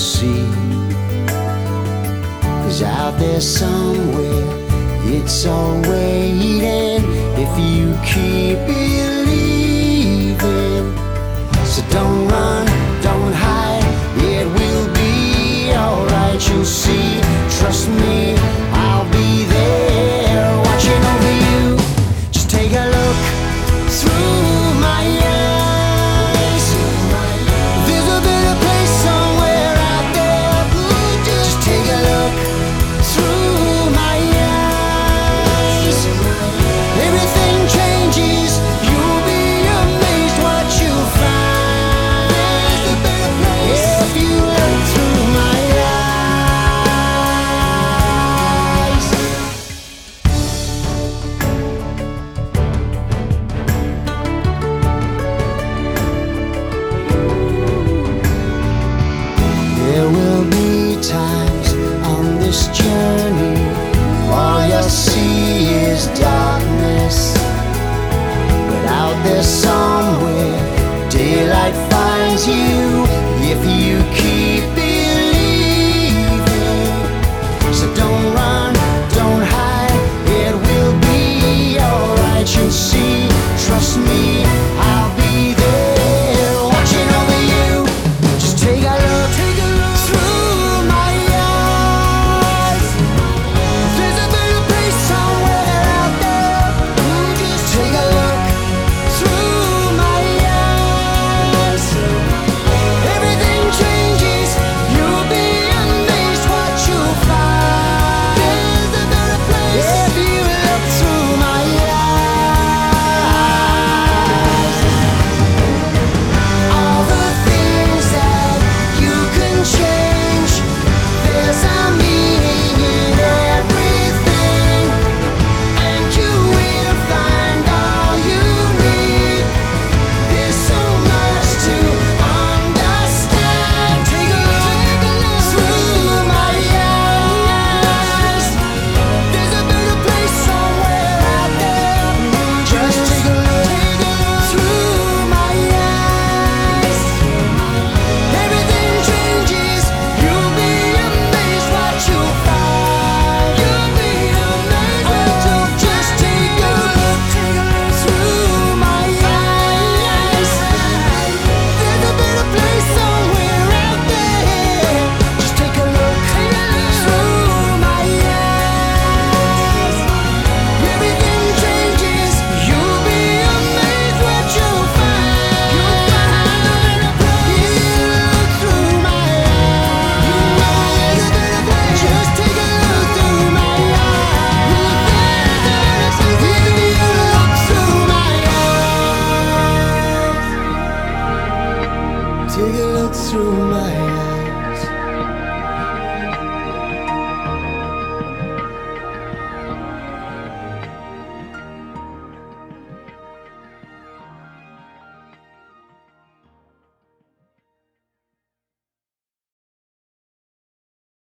see. 'Cause out there somewhere it's all waiting if you keep believing. So don't run, don't hide, it will be alright. You'll see, trust me, I'll be there watching over you. Just take a look through my eyes. There's a better place somewhere out there. Just take a look through my eyes. Everything changes, you'll be amazed what you'll find if you look through my eyes. There will be times on this journey all you'll see is darkness, but out there somewhere daylight finds you